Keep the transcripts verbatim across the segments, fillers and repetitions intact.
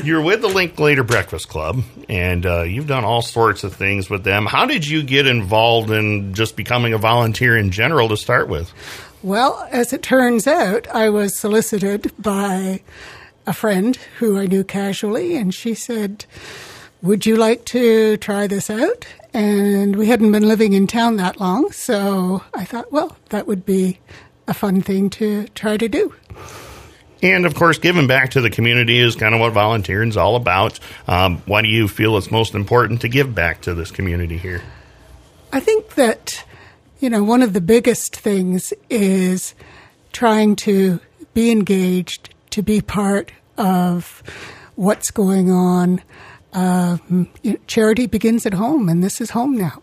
you're with the Linklater Breakfast Club, and uh, you've done all sorts of things with them. How did you get involved in just becoming a volunteer in general to start with? Well, as it turns out, I was solicited by a friend who I knew casually, and she said, would you like to try this out? And we hadn't been living in town that long, so I thought, well, that would be a fun thing to try to do. And, of course, giving back to the community is kind of what volunteering is all about. Um, why do you feel it's most important to give back to this community here? I think that, you know, one of the biggest things is trying to be engaged, to be part of what's going on. Um, you know, charity begins at home, and this is home now.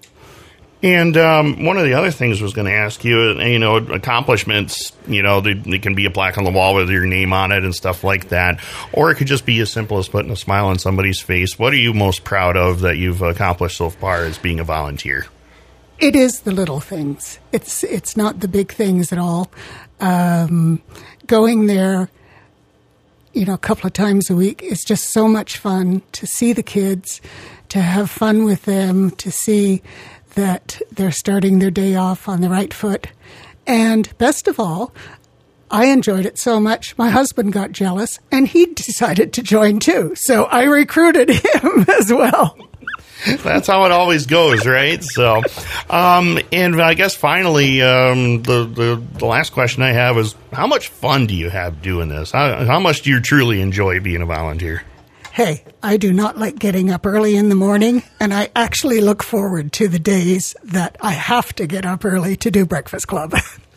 And um, one of the other things I was going to ask you, you know, accomplishments, you know, they, they can be a plaque on the wall with your name on it and stuff like that. Or it could just be as simple as putting a smile on somebody's face. What are you most proud of that you've accomplished so far as being a volunteer? It is the little things. It's it's not the big things at all. Um, going there, you know, a couple of times a week is just so much fun to see the kids, to have fun with them, to see that they're starting their day off on the right foot. And best of all, I enjoyed it so much, my husband got jealous, and he decided to join too. So I recruited him as well. That's how it always goes, right? So, um, and I guess finally, um, the, the the last question I have is, how much fun do you have doing this? How, how much do you truly enjoy being a volunteer? Hey, I do not like getting up early in the morning, and I actually look forward to the days that I have to get up early to do Breakfast Club.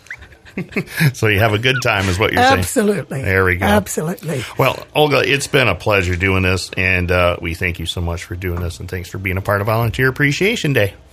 So you have a good time is what you're Absolutely. saying. Absolutely. There we go. Absolutely. Well, Olga, it's been a pleasure doing this, and uh, we thank you so much for doing this, and thanks for being a part of Volunteer Appreciation Day.